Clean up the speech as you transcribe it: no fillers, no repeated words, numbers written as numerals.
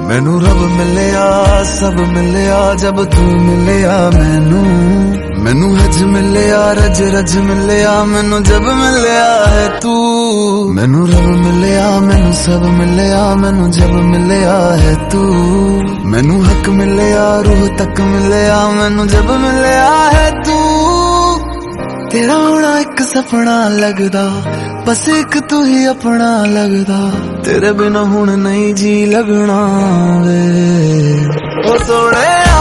मैनू रब मिलिया सब मिलिया जब तू मिलिया मैनू हज मिलिया रज रज मिलिया मैनू जब मिलिया है तू। मैनू रब मिलिया मैनू सब मिलिया मैनू जब मिलिया है तू। मैनू हक मिलिया रूह तक मिलिया मैनू जब मिलिया है तू। तेरा होना एक सपना लगदा बस एक तू ही अपना लगदा। तेरे बिना हुण नहीं जी लगना वे ओ सोहणिया।